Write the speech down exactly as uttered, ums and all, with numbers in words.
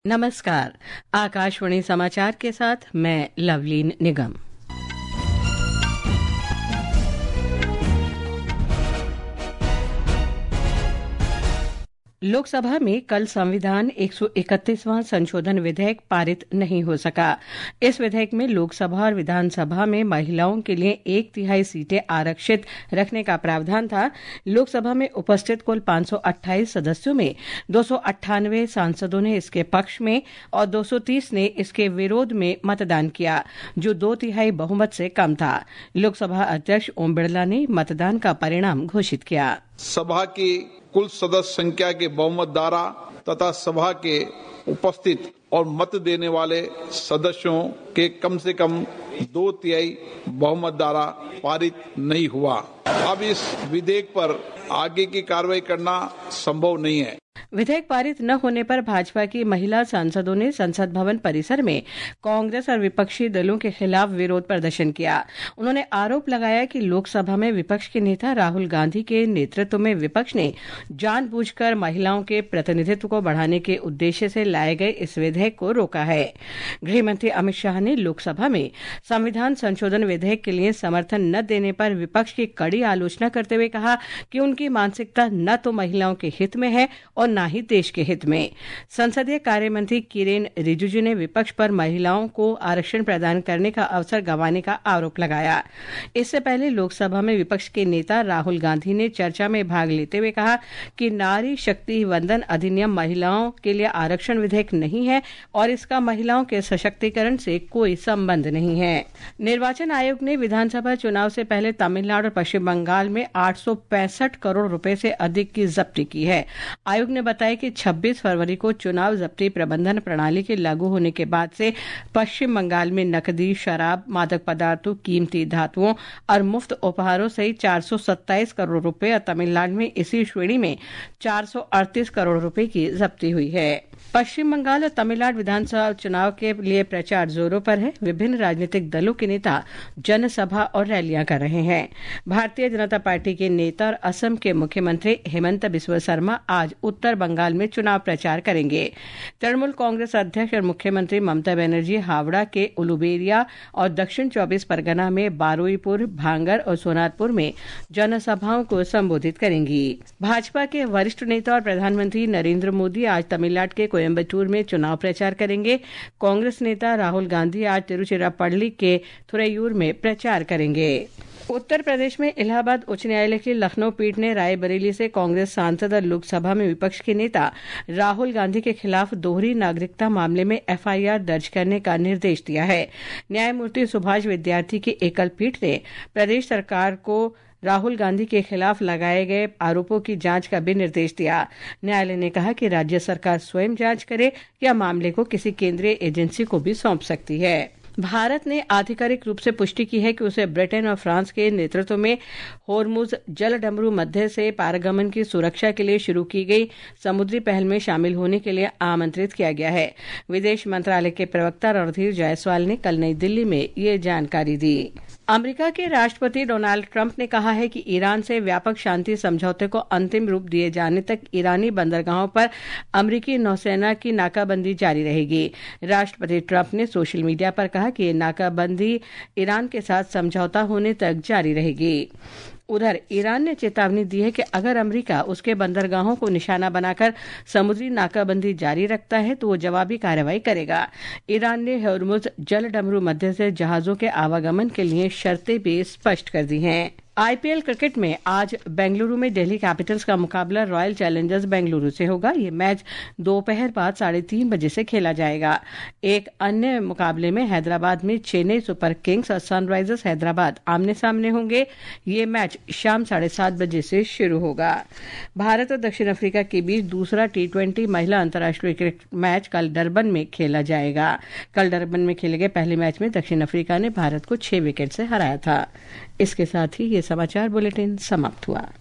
नमस्कार। आकाशवाणी समाचार के साथ मैं लवलीन निगम। लोकसभा में कल संविधान एक सौ इकतीसवां संशोधन विधेयक पारित नहीं हो सका। इस विधेयक में लोकसभा और विधानसभा में महिलाओं के लिए एक तिहाई सीटें आरक्षित रखने का प्रावधान था। लोकसभा में उपस्थित कुल पाँच सौ अट्ठाईस सदस्यों में दो सौ अट्ठानवे सांसदों ने इसके पक्ष में और दो सौ तीस ने इसके विरोध में मतदान किया, जो दो तिहाई बहुमत से कम था। लोकसभा अध्यक्ष ओम बिरला ने मतदान का परिणाम घोषित किया। सभा की कुल सदस्य संख्या के बहुमत द्वारा तथा सभा के उपस्थित और मत देने वाले सदस्यों के कम से कम दो तिहाई बहुमत द्वारा पारित नहीं हुआ। अब इस विधेयक पर आगे की कार्रवाई करना संभव नहीं है। विधेयक पारित न होने पर भाजपा की महिला सांसदों ने संसद भवन परिसर में कांग्रेस और विपक्षी दलों के खिलाफ विरोध प्रदर्शन किया। उन्होंने आरोप लगाया कि लोकसभा में विपक्ष के नेता राहुल गांधी के नेतृत्व में विपक्ष ने जानबूझकर महिलाओं के प्रतिनिधित्व को बढ़ाने के उद्देश्य से लाए गए इस विधेयक को रोका है। गृह मंत्री अमित शाह ने लोकसभा में संविधान संशोधन विधेयक के लिए समर्थन न देने पर विपक्ष की कड़ी आलोचना करते हुए कहा कि उनकी मानसिकता न तो महिलाओं के हित में है और न ही देश के हित में। संसदीय कार्य मंत्री किरेन रिजिजू ने विपक्ष पर महिलाओं को आरक्षण प्रदान करने का अवसर गंवाने का आरोप लगाया। इससे पहले लोकसभा में विपक्ष के नेता राहुल गांधी ने चर्चा में भाग लेते हुए कहा कि नारी शक्ति वंदन अधिनियम महिलाओं के लिए आरक्षण विधेयक नहीं है और इसका महिलाओं के सशक्तिकरण से कोई संबंध नहीं है। निर्वाचन आयोग ने विधानसभा चुनाव से पहले तमिलनाडु और पश्चिम बंगाल में आठ सौ पैंसठ करोड़ रुपए से अधिक की जब्ती की है। आयोग ने बताया कि छब्बीस फरवरी को चुनाव जब्ती प्रबंधन प्रणाली के लागू होने के बाद से पश्चिम बंगाल में नकदी, शराब, मादक पदार्थों, कीमती धातुओं और मुफ्त उपहारों सहित चार सौ सत्ताईस करोड़ रुपए और तमिलनाडु में इसी श्रेणी में चार सौ अड़तीस करोड़ रुपए की जब्ती हुई है। पश्चिम बंगाल और तमिलनाडु विधानसभा चुनाव के लिए प्रचार जोरों पर है। विभिन्न राजनीतिक दलों के नेता जनसभा और रैलियां कर रहे हैं। भारतीय जनता पार्टी के नेता और असम के मुख्यमंत्री हेमंत बिस्वा शर्मा आज उत्तर बंगाल में चुनाव प्रचार करेंगे। तृणमूल कांग्रेस अध्यक्ष और मुख्यमंत्री ममता बनर्जी हावड़ा के उलुबेरिया और दक्षिण चौबीस परगना में बारुईपुर, भांगर और सोनारपुर में जनसभाओं को संबोधित करेंगी। भाजपा के वरिष्ठ नेता और प्रधानमंत्री नरेंद्र मोदी आज तमिलनाडु के कोयम्बटूर में चुनाव प्रचार करेंगे। कांग्रेस नेता राहुल गांधी आज तिरुचिरापल्ली के थुरैयूर में प्रचार करेंगे। उत्तर प्रदेश में इलाहाबाद उच्च न्यायालय की लखनऊ पीठ ने रायबरेली से कांग्रेस सांसद और लोकसभा में विपक्ष के नेता राहुल गांधी के खिलाफ दोहरी नागरिकता मामले में एफ आई आर दर्ज करने का निर्देश दिया है। न्यायमूर्ति सुभाष विद्यार्थी की एकल पीठ ने प्रदेश सरकार को राहुल गांधी के खिलाफ लगाए गए आरोपों की जांच का भी निर्देश दिया। न्यायालय ने कहा कि राज्य सरकार स्वयं जांच करे या मामले को किसी केंद्रीय एजेंसी को भी सौंप सकती है। भारत ने आधिकारिक रूप से पुष्टि की है कि उसे ब्रिटेन और फ्रांस के नेतृत्व में होर्मुज जलडमरू मध्य से पारगमन की सुरक्षा के लिए शुरू की गई समुद्री पहल में शामिल होने के लिए आमंत्रित किया गया है। विदेश मंत्रालय के प्रवक्ता रणधीर जायसवाल ने कल नई दिल्ली में ये जानकारी दी। अमेरिका के राष्ट्रपति डोनाल्ड ट्रंप ने कहा है कि ईरान से व्यापक शांति समझौते को अंतिम रूप दिए जाने तक ईरानी बंदरगाहों पर अमेरिकी नौसेना की नाकाबंदी जारी रहेगी। राष्ट्रपति ट्रंप ने सोशल मीडिया पर कहा कि ये नाकाबंदी ईरान के साथ समझौता होने तक जारी रहेगी। उधर ईरान ने चेतावनी दी है कि अगर अमेरिका उसके बंदरगाहों को निशाना बनाकर समुद्री नाकाबंदी जारी रखता है तो वो जवाबी कार्रवाई करेगा। ईरान ने होर्मुज जलडमरू मध्य से जहाजों के आवागमन के लिए शर्तें भी स्पष्ट कर दी हैं। आई पी एल क्रिकेट में आज बेंगलुरु में दिल्ली कैपिटल्स का मुकाबला रॉयल चैलेंजर्स बेंगलुरु से होगा। ये मैच दोपहर बाद साढ़े तीन बजे से खेला जाएगा। एक अन्य मुकाबले में हैदराबाद में चेन्नई सुपर किंग्स और सनराइजर्स हैदराबाद आमने सामने होंगे। ये मैच शाम साढ़े सात बजे से शुरू होगा। भारत और दक्षिण अफ्रीका के बीच दूसरा टी ट्वेंटी महिला अंतर्राष्ट्रीय क्रिकेट मैच कल डरबन में खेला जाएगा। कल डरबन में खेले गए पहले मैच में दक्षिण अफ्रीका ने भारत को छह विकेट से हराया था। इसके साथ ही ये समाचार बुलेटिन समाप्त हुआ।